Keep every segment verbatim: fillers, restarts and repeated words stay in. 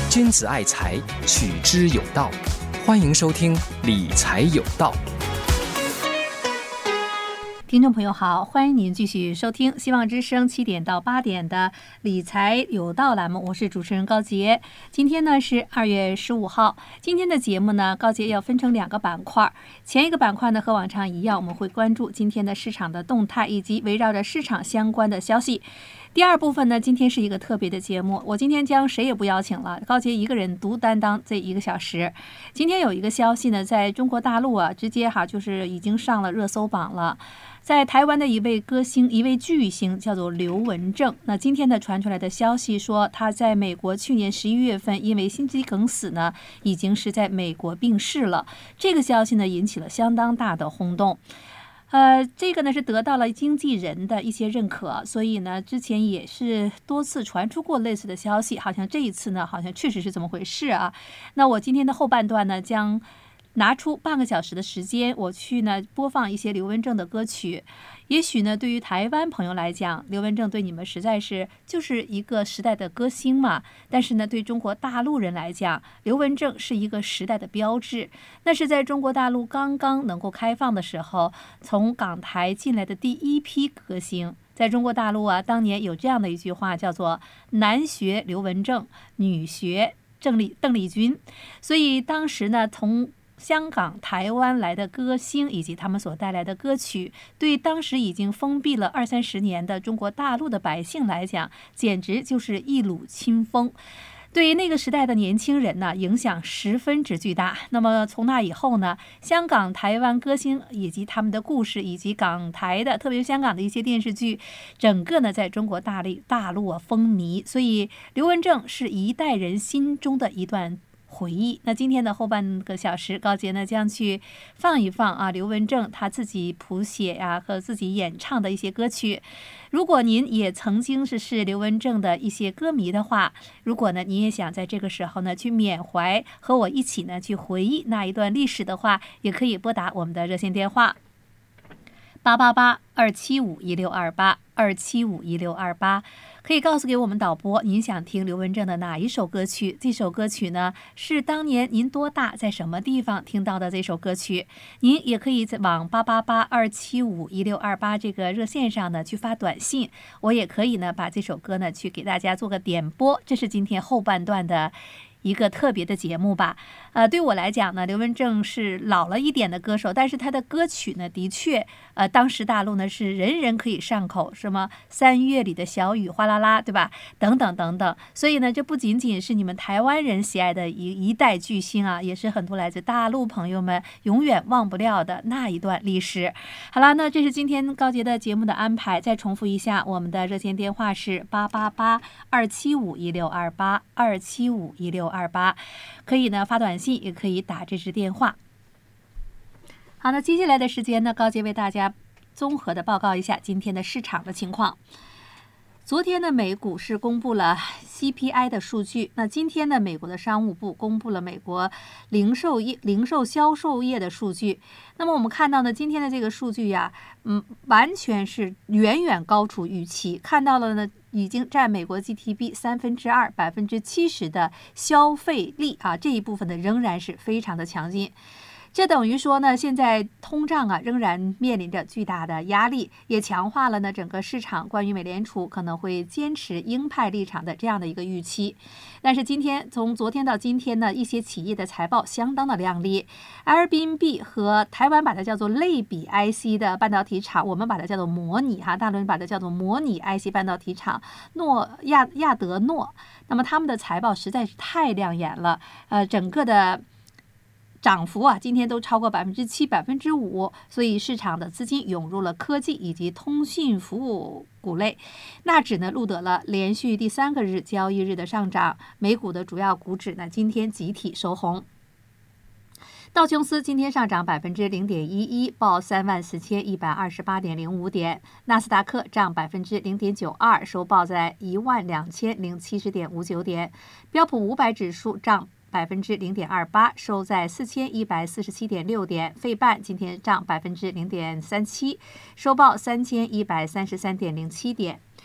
君子爱财，取之有道。欢迎收听理财有道。 听众朋友好，欢迎您继续收听希望之声七点到八点的理财有道栏目，我是主持人高杰。今天呢是二月十五号，今天的节目呢，高杰要分成两个板块。前一个板块呢和往常一样，我们会关注今天的市场的动态以及围绕着市场相关的消息。第二部分呢，今天是一个特别的节目，我今天将谁也不邀请了，高杰一个人独担当这一个小时。今天有一个消息呢，在中国大陆啊，直接哈就是已经上了热搜榜了。在台湾的一位歌星，一位巨星叫做刘文正。那今天呢传出来的消息说，他在美国去年十一月份因为心肌梗死呢，已经是在美国病逝了。这个消息呢引起了相当大的轰动。呃，这个呢是得到了经纪人的一些认可，所以呢之前也是多次传出过类似的消息，好像这一次呢好像确实是这么回事啊。那我今天的后半段呢将拿出半个小时的时间，我去呢播放一些刘文正的歌曲。也许呢对于台湾朋友来讲，刘文正对你们实在是就是一个时代的歌星嘛，但是呢对中国大陆人来讲，刘文正是一个时代的标志。那是在中国大陆刚刚能够开放的时候，从港台进来的第一批歌星。在中国大陆啊，当年有这样的一句话叫做男学刘文正，女学郑丽邓丽君。所以当时呢从香港、台湾来的歌星以及他们所带来的歌曲，对当时已经封闭了二三十年的中国大陆的百姓来讲，简直就是一缕清风。对于那个时代的年轻人呢，影响十分之巨大。那么从那以后呢，香港、台湾歌星以及他们的故事，以及港台的，特别是香港的一些电视剧，整个呢在中国大陆大陆啊风靡。所以刘文正是一代人心中的一段回忆。那今天的后半个小时，高杰呢将去放一放啊刘文正他自己谱写呀、啊、和自己演唱的一些歌曲。如果您也曾经是是刘文正的一些歌迷的话，如果呢你也想在这个时候呢去缅怀，和我一起呢去回忆那一段历史的话，也可以拨打我们的热线电话八八八二七五一六二八二七五一六二八，可以告诉给我们导播您想听刘文正的哪一首歌曲。这首歌曲呢是当年您多大在什么地方听到的这首歌曲。您也可以在往八八八二七五一六二八这个热线上呢去发短信，我也可以呢把这首歌呢去给大家做个点播。这是今天后半段的一个特别的节目吧。呃，对我来讲呢，刘文正是老了一点的歌手，但是他的歌曲呢，的确，呃，当时大陆呢是人人可以上口，什么三月里的小雨哗啦啦，对吧？等等等等。所以呢，这不仅仅是你们台湾人喜爱的一一代巨星啊，也是很多来自大陆朋友们永远忘不了的那一段历史。好了，那这是今天高杰的节目的安排。再重复一下，我们的热线电话是八八八二七五一六二八二七五一六二八，可以呢发短信，也可以打这支电话。好，那接下来的时间呢，高杰为大家综合的报告一下今天的市场的情况。昨天呢，美股是公布了 C P I 的数据。那今天呢，美国的商务部公布了美国零售业、零售销售业的数据。那么我们看到呢，今天的这个数据呀，嗯，完全是远远高出预期。看到了呢，已经占美国 G D P 三分之二、百分之七十的消费力啊，这一部分呢仍然是非常的强劲。这等于说呢，现在通胀啊仍然面临着巨大的压力，也强化了呢整个市场关于美联储可能会坚持鹰派立场的这样的一个预期。但是今天从昨天到今天呢，一些企业的财报相当的亮丽。Airbnb 和台湾把它叫做类比 I C 的半导体厂，我们把它叫做模拟哈，大陆人把它叫做模拟 I C 半导体厂诺亚亚德诺，那么他们的财报实在是太亮眼了，呃，整个的涨幅啊，今天都超过百分之七、百分之五，所以市场的资金涌入了科技以及通讯服务股类。纳指呢录得了连续第三个日交易日的上涨，美股的主要股指呢今天集体收红。道琼斯今天上涨百分之零点一一，报三万四千一百二十八点零五点。纳斯达克涨百分之零点九二，收报在一万两千零七十点五九点。标普五百指数涨百分之零点二八，收在四千一百四十七点六点。费半今天涨百分之零点三七，收报三千一百三十三点零七点。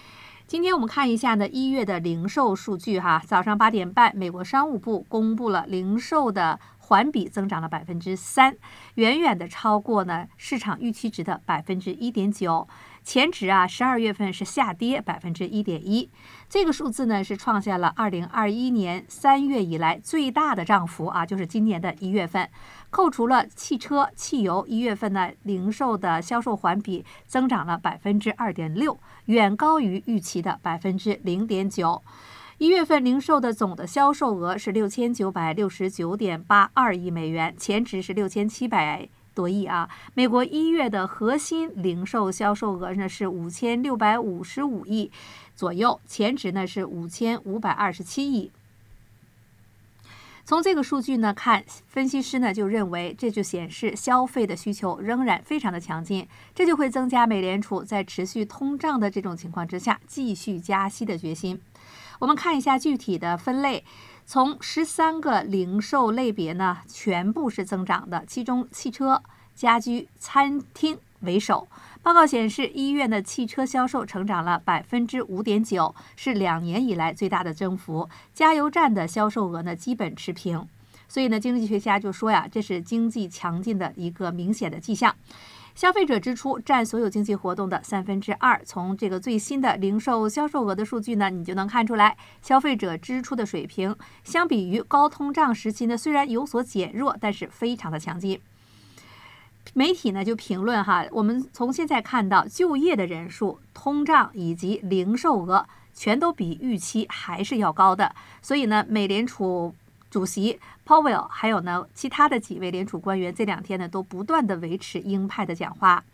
今天我们看一下呢，一月的零售数据哈，早上八点半，美国商务部公布了零售的环比增长了百分之三，远远的超过呢市场预期值的百分之一点九。前值啊，十二月份是下跌百分之一点一，这个数字呢是创下了二零二一年三月以来最大的涨幅啊，就是今年的一月份。扣除了汽车、汽油，一月份呢零售的销售环比增长了百分之二点六，远高于预期的百分之零点九。一月份零售的总的销售额是六千九百六十九点八二亿美元，前值是六千七百多亿啊。美国一月的核心零售销售额呢是五千六百五十五亿左右，前值呢是五千五百二十七亿。从这个数据呢看，分析师呢就认为，这就显示消费的需求仍然非常的强劲，这就会增加美联储在持续通胀的这种情况之下继续加息的决心。我们看一下具体的分类，从十三个零售类别呢，全部是增长的，其中汽车、家居、餐厅为首。报告显示，一月的汽车销售成长了百分之五点九，是两年以来最大的增幅。加油站的销售额呢，基本持平。所以呢，经济学家就说呀，这是经济强劲的一个明显的迹象。消费者支出占所有经济活动的三分之二。从这个最新的零售销售额的数据呢，你就能看出来，消费者支出的水平相比于高通胀时期呢，虽然有所减弱，但是非常的强劲。媒体呢就评论哈，我们从现在看到就业的人数、通胀以及零售额全都比预期还是要高的，所以呢，美联储主席 Powell 还有呢其他的几位联储官员这两天呢都不断的维持鹰派的讲话。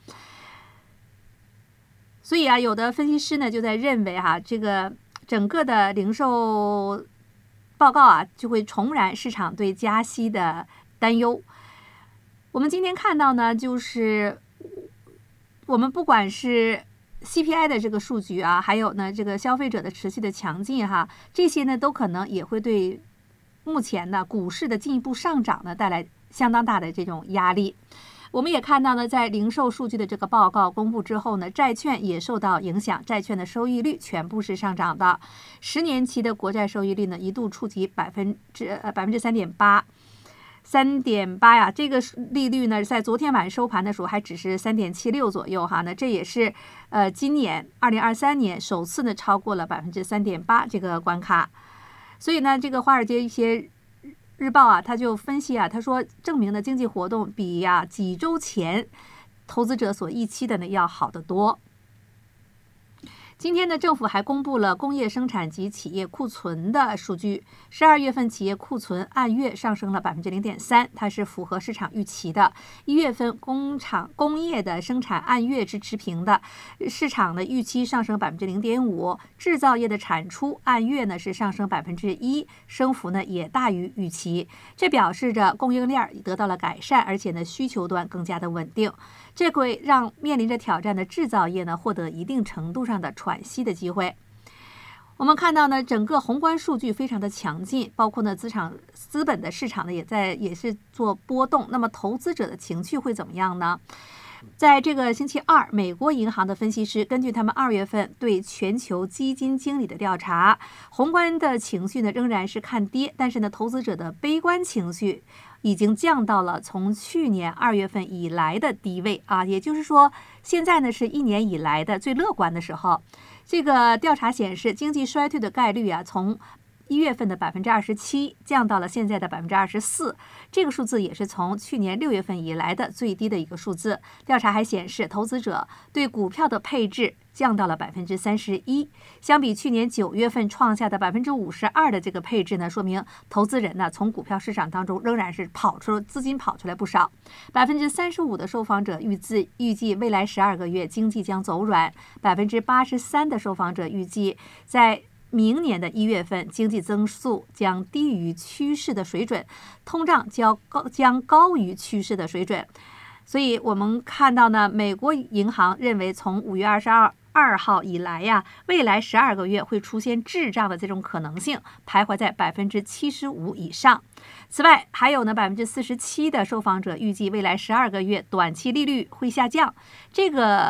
所以啊，有的分析师呢就在认为哈，这个整个的零售报告啊就会重燃市场对加息的担忧。我们今天看到呢，就是我们不管是 C P I 的这个数据啊，还有呢这个消费者的持续的强劲哈，这些呢都可能也会对目前呢股市的进一步上涨呢带来相当大的这种压力。我们也看到呢，在零售数据的这个报告公布之后呢，债券也受到影响，债券的收益率全部是上涨的。十年期的国债收益率呢一度触及百分之呃百分之三点八。三点八呀，这个利率呢，在昨天晚上收盘的时候还只是三点七六左右哈，那这也是呃今年二零二三年首次呢超过了百分之三点八这个关卡。所以呢，这个华尔街一些日报啊，他就分析啊，他说证明呢经济活动比呀、啊、几周前投资者所预期的呢要好得多。今天呢，政府还公布了工业生产及企业库存的数据。十二月份企业库存按月上升了百分之零点三，它是符合市场预期的。一月份工厂工业的生产按月是持平的，市场的预期上升百分之零点五。制造业的产出按月呢是上升百分之一，升幅呢也大于预期。这表示着供应链得到了改善，而且呢需求端更加的稳定。这会让面临着挑战的制造业呢获得一定程度上的喘息的机会。我们看到呢，整个宏观数据非常的强劲，包括呢资产资本的市场呢也在也是做波动。那么投资者的情绪会怎么样呢？在这个星期二，美国银行的分析师根据他们二月份对全球基金经理的调查，宏观的情绪呢仍然是看跌，但是呢投资者的悲观情绪已经降到了从去年二月份以来的低位啊，也就是说，现在呢是一年以来的最乐观的时候。这个调查显示，经济衰退的概率啊，从一月份的百分之二十七降到了现在的百分之二十四，这个数字也是从去年六月份以来的最低的一个数字。调查还显示，投资者对股票的配置降到了百分之三十一，相比去年九月份创下的百分之五十二的这个配置呢，说明投资人呢从股票市场当中仍然是跑出资金跑出来不少。百分之三十五的受访者预计预计未来十二个月经济将走软，百分之八十三的受访者预计在明年的一月份，经济增速将低于趋势的水准，通胀将高将高于趋势的水准。所以我们看到呢，美国银行认为从五月二十二二号以来呀，未来十二个月会出现滞胀的这种可能性徘徊在百分之七十五以上。此外，还有呢百分之四十七的受访者预计未来十二个月短期利率会下降。这个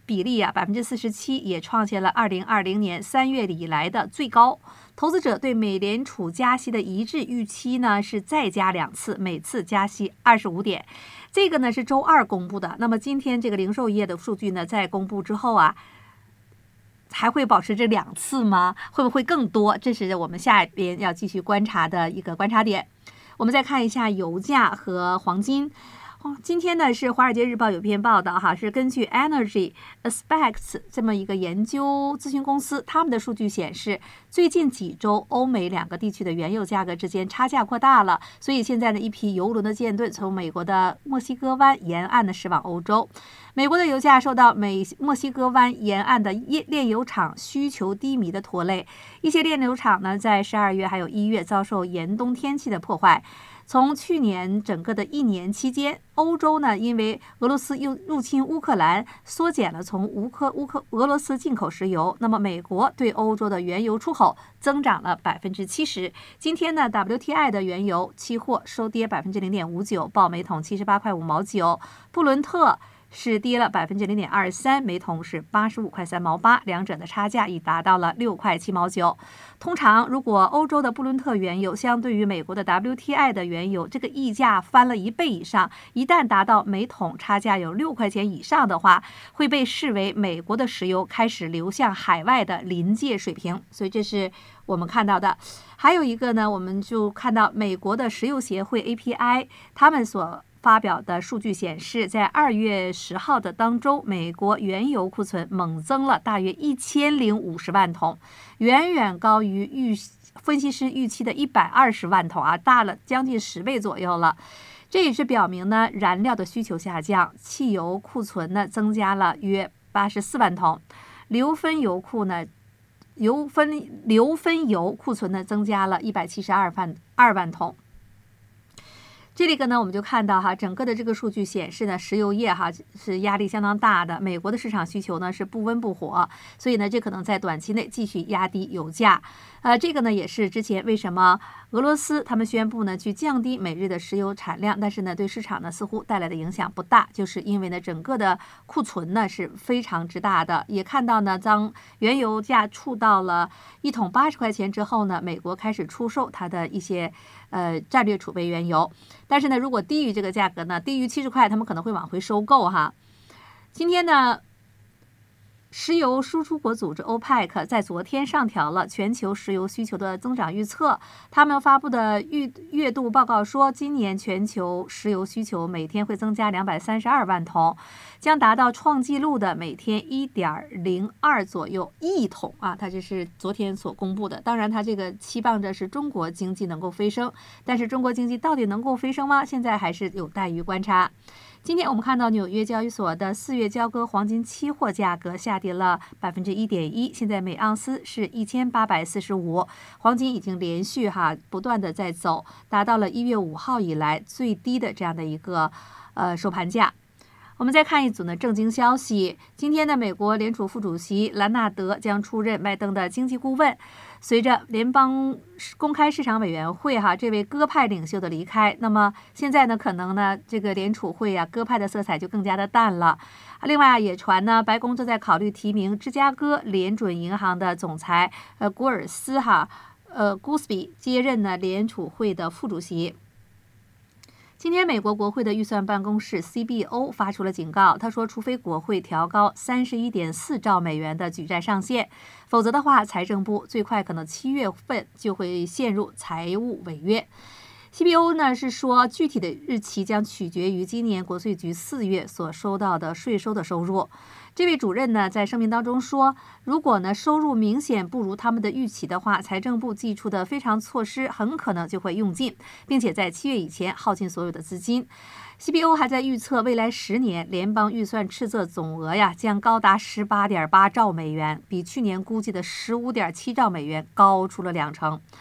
比例啊百分之四十七，也创下了二零二零年三月以来的最高。投资者对美联储加息的一致预期呢是再加两次，每次加息二十五点。这个呢是周二公布的。那么今天这个零售业的数据呢在公布之后啊，还会保持这两次吗？会不会更多？这是我们下边要继续观察的一个观察点。我们再看一下油价和黄金。今天呢是《华尔街日报》有篇报道哈，是根据 Energy Aspects 这么一个研究咨询公司，他们的数据显示，最近几周欧美两个地区的原油价格之间差价扩大了，所以现在呢一批油轮的舰队从美国的墨西哥湾沿岸呢驶往欧洲。美国的油价受到美墨西哥湾沿岸的炼油厂需求低迷的拖累，一些炼油厂呢在十二月还有一月遭受严冬天气的破坏。从去年整个的一年期间，欧洲呢因为俄罗斯又入侵乌克兰，缩减了从乌克乌克俄罗斯进口石油。那么美国对欧洲的原油出口增长了百分之七十。今天呢 W T I 的原油期货收跌百分之零点五九，报每桶七十八块五毛九。布伦特是跌了百分之零点二三，每桶是八十五块三毛八，两者的差价已达到了六块七毛九。通常，如果欧洲的布伦特原油相对于美国的 W T I 的原油，这个溢价翻了一倍以上，一旦达到每桶差价有六块钱以上的话，会被视为美国的石油开始流向海外的临界水平。所以这是我们看到的。还有一个呢，我们就看到美国的石油协会 A P I 他们所发表的数据显示，在二月十号的当周，美国原油库存猛增了大约一千零五十万桶，远远高于预分析师预期的一百二十万桶啊，大了将近十倍左右了。这也是表明呢，燃料的需求下降，汽油库存呢增加了约八十四万桶，硫分油库呢，油分硫分油库存呢增加了一百七十二万二万桶。这个呢，我们就看到哈，整个的这个数据显示呢，石油业哈是压力相当大的，美国的市场需求呢是不温不火，所以呢，这可能在短期内继续压低油价。呃，这个呢也是之前为什么俄罗斯他们宣布呢去降低每日的石油产量，但是呢对市场呢似乎带来的影响不大，就是因为呢整个的库存呢是非常之大的。也看到呢，当原油价触到了一桶八十块钱之后呢，美国开始出售它的一些呃战略储备原油。但是呢，如果低于这个价格呢，低于七十块，他们可能会往回收购哈。今天呢，石油输出国组织 欧佩克 在昨天上调了全球石油需求的增长预测。他们发布的预月度报告说，今年全球石油需求每天会增加两百三十二万桶，将达到创纪录的每天一点零二左右亿桶啊。它这是昨天所公布的。当然，它这个期望着是中国经济能够飞升，但是中国经济到底能够飞升吗？现在还是有待于观察。今天我们看到纽约交易所的四月交割黄金期货价格下跌了百分之一点一，现在每盎司是一千八百四十五。黄金已经连续哈不断的在走，达到了一月五号以来最低的这样的一个呃收盘价。我们再看一组呢正经消息，今天的美国联储副主席兰纳德将出任拜登的经济顾问。随着联邦公开市场委员会哈这位鸽派领袖的离开，那么现在呢可能呢这个联储会啊鸽派的色彩就更加的淡了。另外也传呢白宫正在考虑提名芝加哥联准银行的总裁呃古尔斯哈呃 Goolsbee 接任呢联储会的副主席。今天，美国国会的预算办公室 C B O 发出了警告，他说，除非国会调高三十一点四兆美元的举债上限，否则的话，财政部最快可能七月份就会陷入财务违约。C B O 呢是说，具体的日期将取决于今年国税局四月所收到的税收的收入。这位主任呢在声明当中说，如果呢收入明显不如他们的预期的话，财政部寄出的非常措施很可能就会用尽，并且在七月以前耗尽所有的资金。C B O 还在预测未来十年联邦预算赤字总额呀将高达十八点八兆美元，比去年估计的十五点七兆美元高出了两成。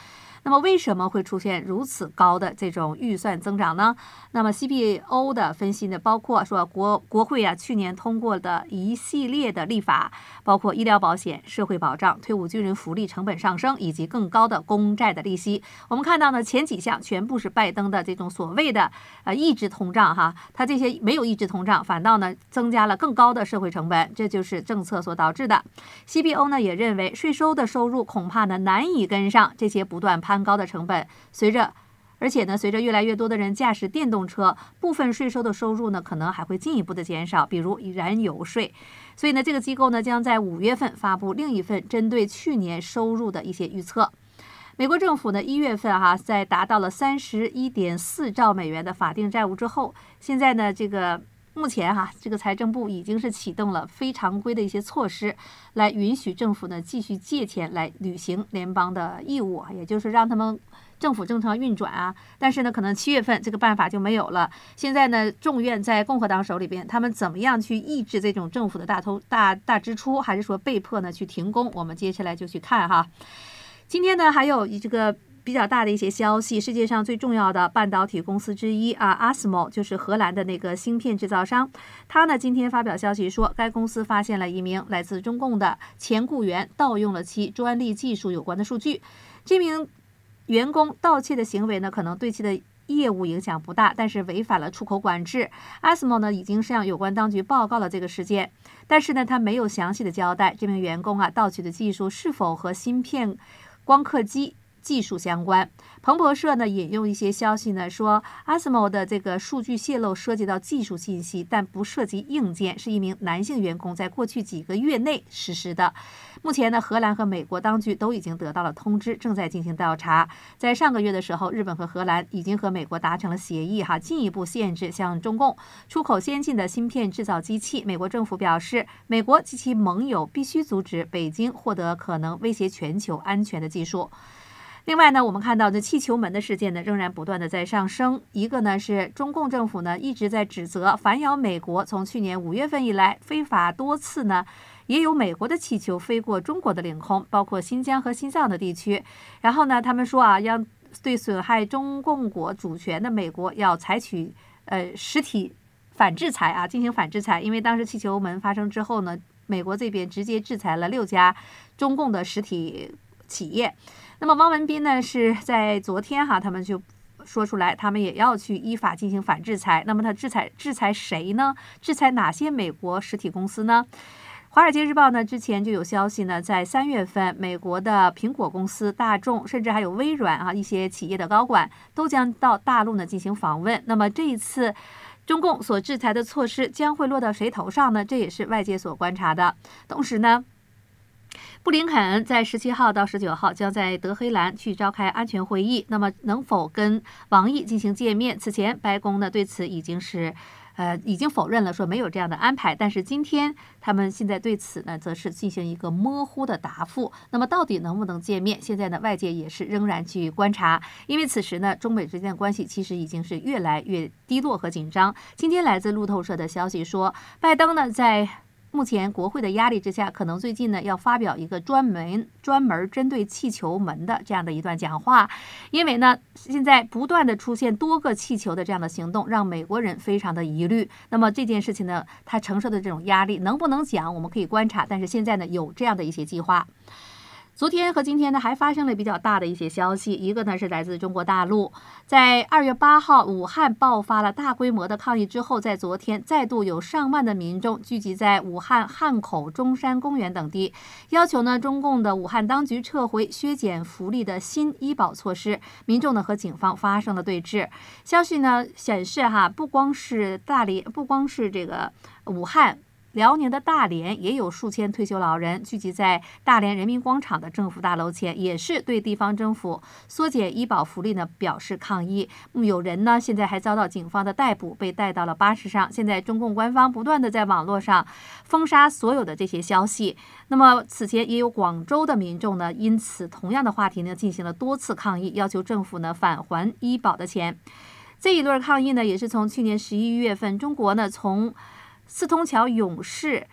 那么为什么会出现如此高的这种预算增长呢？那么 C B O 的分析呢，包括说国国会啊去年通过的一系列的立法，包括医疗保险、社会保障、退伍军人福利成本上升以及更高的公债的利息。我们看到呢，前几项全部是拜登的这种所谓的呃抑制通胀哈，它这些没有抑制通胀，反倒呢增加了更高的社会成本，这就是政策所导致的。C B O 呢也认为，税收的收入恐怕呢难以跟上这些不断攀高的成本，随着而且呢，随着越来越多的人驾驶电动车，部分税收的收入呢可能还会进一步的减少，比如燃油税。所以呢，这个机构呢将在五月份发布另一份针对去年收入的一些预测。美国政府呢，一月份哈、啊，在达到了三十一点四兆美元的法定债务之后，现在呢，这个目前哈、啊，这个财政部已经是启动了非常规的一些措施，来允许政府呢继续借钱来履行联邦的义务，也就是让他们政府正常运转啊。但是呢，可能七月份这个办法就没有了。现在呢，众院在共和党手里边，他们怎么样去抑制这种政府的大投大大支出，还是说被迫呢去停工？我们接下来就去看哈。今天呢，还有这个比较大的一些消息，世界上最重要的半导体公司之一啊 A S M L 就是荷兰的那个芯片制造商，他呢今天发表消息说，该公司发现了一名来自中共的前雇员盗用了其专利技术有关的数据。这名员工盗窃的行为呢，可能对其的业务影响不大，但是违反了出口管制。A S M L 呢已经向有关当局报告了这个事件，但是呢，他没有详细的交代这名员工啊盗取的技术是否和芯片光刻机技术相关。彭博社呢引用一些消息呢说 A S M L 的这个数据泄露涉及到技术信息，但不涉及硬件，是一名男性员工在过去几个月内实施的。目前呢，荷兰和美国当局都已经得到了通知，正在进行调查。在上个月的时候，日本和荷兰已经和美国达成了协议哈，进一步限制向中共出口先进的芯片制造机器。美国政府表示，美国及其盟友必须阻止北京获得可能威胁全球安全的技术。另外呢，我们看到这气球门的事件呢，仍然不断的在上升。一个呢是中共政府呢一直在指责反咬美国，从去年五月份以来，非法多次呢也有美国的气球飞过中国的领空，包括新疆和西藏的地区。然后呢，他们说啊，要对损害中共国主权的美国要采取呃实体反制裁啊，进行反制裁。因为当时气球门发生之后呢，美国这边直接制裁了六家中共的实体企业。那么汪文斌呢是在昨天哈，他们就说出来，他们也要去依法进行反制裁。那么他制裁制裁谁呢？制裁哪些美国实体公司呢？华尔街日报呢之前就有消息呢，在三月份，美国的苹果公司、大众，甚至还有微软啊一些企业的高管都将到大陆呢进行访问。那么这一次中共所制裁的措施将会落到谁头上呢？这也是外界所观察的。同时呢，布林肯在十七号到十九号将在德黑兰去召开安全会议，那么能否跟王毅进行见面？此前白宫呢对此已经是呃已经否认了，说没有这样的安排。但是今天他们现在对此呢则是进行一个模糊的答复。那么到底能不能见面？现在呢外界也是仍然去观察，因为此时呢中美之间的关系其实已经是越来越低落和紧张。今天来自路透社的消息说，拜登呢在目前国会的压力之下，可能最近呢要发表一个专门专门针对气球门的这样的一段讲话，因为呢现在不断的出现多个气球的这样的行动，让美国人非常的疑虑。那么这件事情呢，他承受的这种压力能不能讲，我们可以观察。但是现在呢有这样的一些计划。昨天和今天呢，还发生了比较大的一些消息。一个呢是来自中国大陆，在二月八号，武汉爆发了大规模的抗议之后，在昨天再度有上万的民众聚集在武汉汉口、中山公园等地，要求呢中共的武汉当局撤回削减福利的新医保措施。民众呢和警方发生了对峙。消息呢显示哈，不光是大连，不光是这个武汉。辽宁的大连也有数千退休老人聚集在大连人民广场的政府大楼前，也是对地方政府缩减医保福利呢表示抗议。有人呢现在还遭到警方的逮捕，被带到了巴士上。现在中共官方不断的在网络上封杀所有的这些消息。那么此前也有广州的民众呢因此同样的话题呢进行了多次抗议，要求政府呢返还医保的钱。这一轮抗议呢也是从去年十一月份，中国呢从四通桥勇士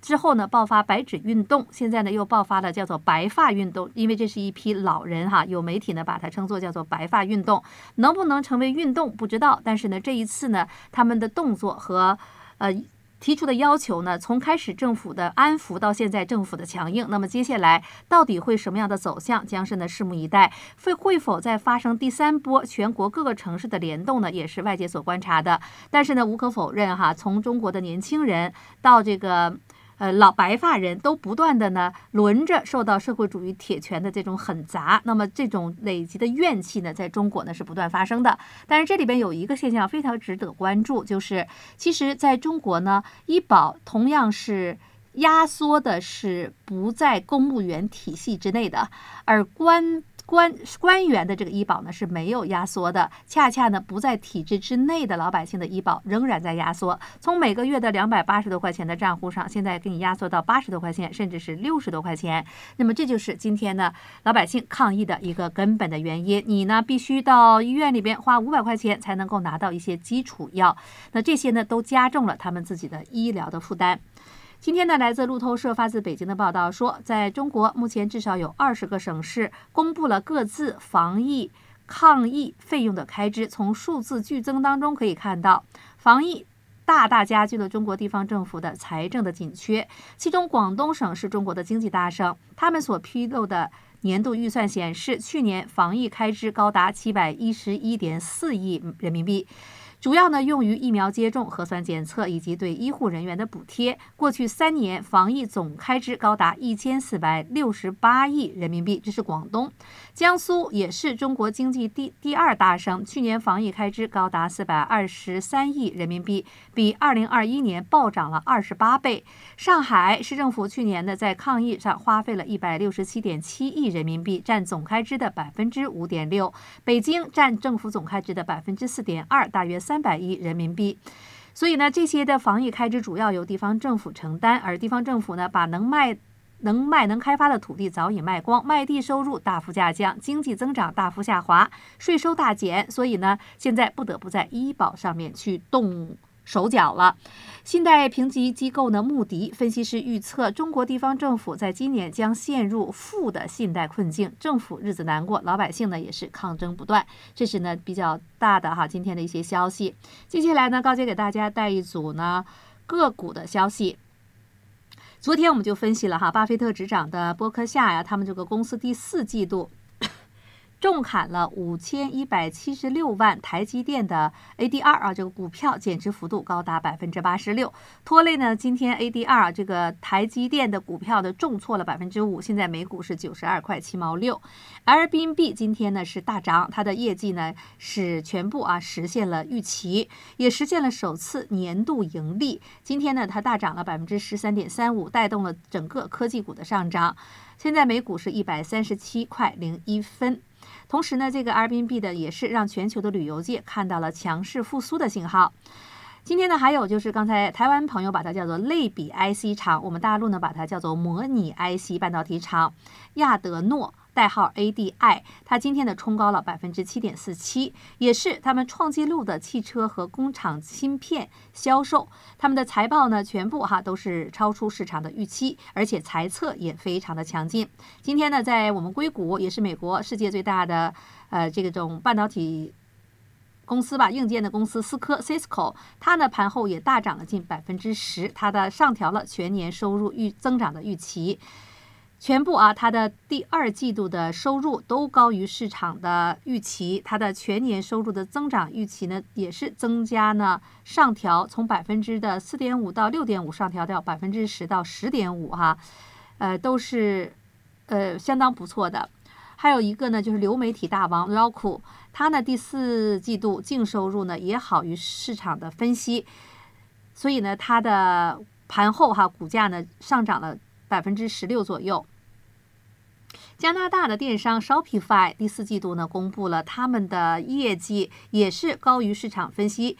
之后呢，爆发白纸运动，现在呢又爆发了叫做白发运动，因为这是一批老人哈，有媒体呢把它称作叫做白发运动，能不能成为运动不知道，但是呢这一次呢他们的动作和呃提出的要求呢，从开始政府的安抚到现在政府的强硬，那么接下来到底会什么样的走向，将是呢拭目以待。会会否再发生第三波全国各个城市的联动呢，也是外界所观察的。但是呢，无可否认哈，从中国的年轻人到这个。呃，老白发人都不断的呢轮着受到社会主义铁拳的这种狠砸，那么这种累积的怨气呢，在中国呢是不断发生的。但是这里边有一个现象非常值得关注，就是其实在中国呢，医保同样是压缩的是不在公务员体系之内的，而官。官官员的这个医保呢是没有压缩的，恰恰呢不在体制之内的老百姓的医保仍然在压缩，从每个月的两百八十多块钱的账户上，现在给你压缩到八十多块钱，甚至是六十多块钱。那么这就是今天呢老百姓抗议的一个根本的原因。你呢必须到医院里边花五百块钱才能够拿到一些基础药，那这些呢都加重了他们自己的医疗的负担。今天呢，来自路透社发自北京的报道说，在中国目前至少有二十个省市公布了各自防疫抗疫费用的开支。从数字剧增当中可以看到，防疫大大加剧了中国地方政府的财政的紧缺。其中，广东省是中国的经济大省，他们所披露的年度预算显示，去年防疫开支高达七百一十一点四亿人民币。主要呢用于疫苗接种、核酸检测以及对医护人员的补贴。过去三年防疫总开支高达一千四百六十八亿人民币，这是广东。江苏也是中国经济第第二大省，去年防疫开支高达四百二十三亿人民币，比二零二一年暴涨了二十八倍。上海市政府去年呢在抗疫上花费了一百六十七点七亿人民币，占总开支的百分之五点六。北京占政府总开支的百分之四点二，大约三百亿人民币。所以呢，这些的防疫开支主要由地方政府承担，而地方政府呢，把能卖、能卖、能开发的土地早已卖光，卖地收入大幅下降，经济增长大幅下滑，税收大减，所以呢，现在不得不在医保上面去动手脚了。信贷评级机构呢，穆迪分析师预测，中国地方政府在今年将陷入负的信贷困境，政府日子难过，老百姓呢也是抗争不断。这是呢比较大的哈今天的一些消息。接下来呢，高姐给大家带一组呢个股的消息。昨天我们就分析了哈，巴菲特执掌的波克夏呀，他们这个公司第四季度重砍了五千一百七十六万台积电的 A D R 啊，这个股票减持幅度高达百分之八十六，拖累呢今天 A D R 这个台积电的股票的重挫了百分之五，现在每股是九十二块七毛六。Airbnb 今天呢是大涨，它的业绩呢是全部啊实现了预期，也实现了首次年度盈利。今天呢它大涨了百分之十三点三五，带动了整个科技股的上涨。现在每股是一百三十七块零一分。同时呢，这个 Airbnb 的也是让全球的旅游界看到了强势复苏的信号。今天呢，还有就是刚才台湾朋友把它叫做类比 I C 厂，我们大陆呢把它叫做模拟 I C 半导体厂，亚德诺代号 A D I， 它今天呢冲高了百分之七点四七，也是他们创纪录的汽车和工厂芯片销售。他们的财报呢全部哈都是超出市场的预期，而且财测也非常的强劲。今天呢，在我们硅谷也是美国世界最大的呃这种半导体公司吧，硬件的公司思科 Cisco， 它呢盘后也大涨了近百分之十，它的上调了全年收入预增长的预期。全部啊，它的第二季度的收入都高于市场的预期，它的全年收入的增长预期呢，也是增加呢上调，从百分之的四点五到六点五上调到百分之十到十点五哈，呃，都是呃相当不错的。还有一个呢，就是流媒体大王 Roku， 它呢第四季度净收入呢也好于市场的分析，所以呢它的盘后哈股价呢上涨了百分之十六左右。加拿大的电商 Shopify 第四季度呢公布了他们的业绩，也是高于市场分析，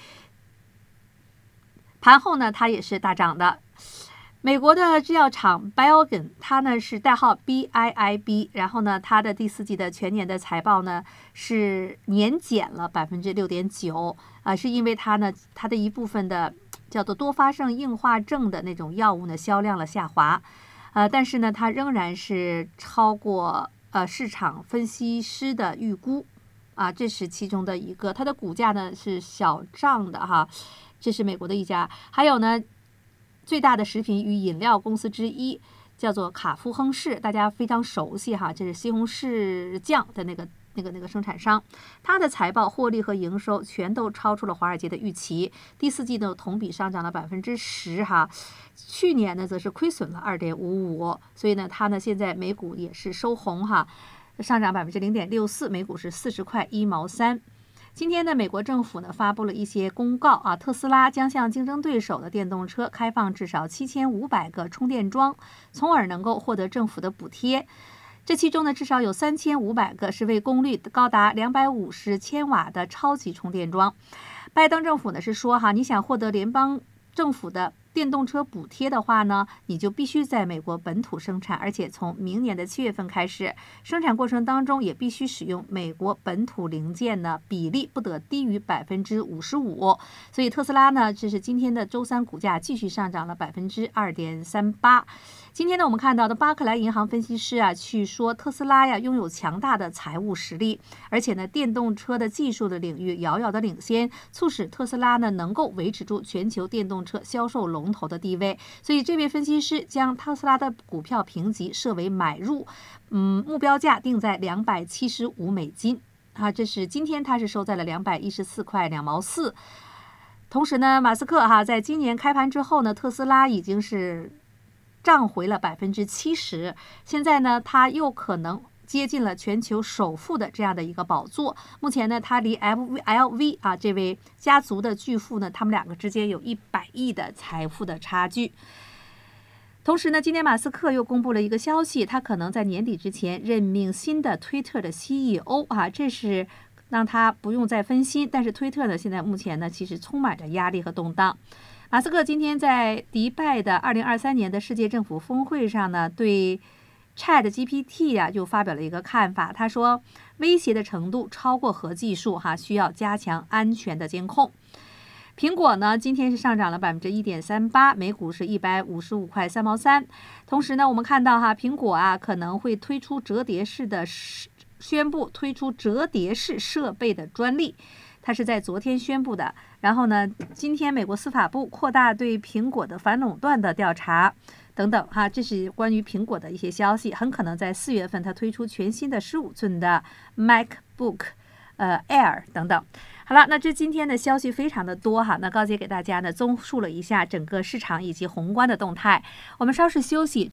盘后呢它也是大涨的。美国的制药厂 Biogen， 它呢是代号 B I I B， 然后呢它的第四季的全年的财报呢是年减了百分之六点九，啊，是因为它呢它的一部分的叫做多发性硬化症的那种药物呢销量了下滑，呃，但是呢它仍然是超过呃市场分析师的预估啊，这是其中的一个。它的股价呢是小涨的哈，这是美国的一家。还有呢，最大的食品与饮料公司之一叫做卡夫亨氏，大家非常熟悉哈，这是西红柿酱的那个那个那个生产商，它的财报获利和营收全都超出了华尔街的预期。第四季呢同比上涨了百分之十哈，去年呢则是亏损了二点五五，所以呢它呢现在美股也是收红哈，上涨百分之零点六四，每股是四十块一毛三。今天呢，美国政府呢发布了一些公告啊，特斯拉将向竞争对手的电动车开放至少七千五百个充电桩，从而能够获得政府的补贴。这其中呢，至少有三千五百个是为功率高达两百五十千瓦的超级充电桩。拜登政府呢是说哈，你想获得联邦政府的电动车补贴的话呢，你就必须在美国本土生产，而且从明年的七月份开始，生产过程当中也必须使用美国本土零件呢，比例不得低于百分之五十五。所以特斯拉呢，这是今天的周三股价继续上涨了百分之二点三八。今天呢，我们看到的巴克莱银行分析师啊，去说特斯拉呀拥有强大的财务实力，而且呢，电动车的技术的领域遥遥的领先，促使特斯拉呢能够维持住全球电动车销售龙头的地位。所以这位分析师将特斯拉的股票评级设为买入，嗯，目标价定在两百七十五美金啊，这是今天它是收在了两百一十四块两毛四。同时呢，马斯克哈在今年开盘之后呢，特斯拉已经是涨回了百分之七十，现在呢，它又可能接近了全球首富的这样的一个宝座。目前呢，它离 L V 啊这位家族的巨富呢，他们两个之间有一百亿的财富的差距。同时呢，今天马斯克又公布了一个消息，他可能在年底之前任命新的推特的 C E O 啊，这是让他不用再分心。但是推特呢，现在目前呢，其实充满着压力和动荡。马斯克今天在迪拜的二零二三年的世界政府峰会上呢，对 Chat G P T 啊就发表了一个看法，他说威胁的程度超过核技术哈，需要加强安全的监控。苹果呢今天是上涨了百分之一点三八，每股是一百五十五块三毛三。同时呢，我们看到哈，苹果啊可能会推出折叠式的宣布推出折叠式设备的专利。它是在昨天宣布的，然后呢，今天美国司法部扩大对苹果的反垄断的调查，等等哈，这是关于苹果的一些消息。很可能在四月份，它推出全新的十五寸的 MacBook， 呃 Air 等等。好了，那这今天的消息非常的多哈，那高姐给大家呢综述了一下整个市场以及宏观的动态。我们稍事休息。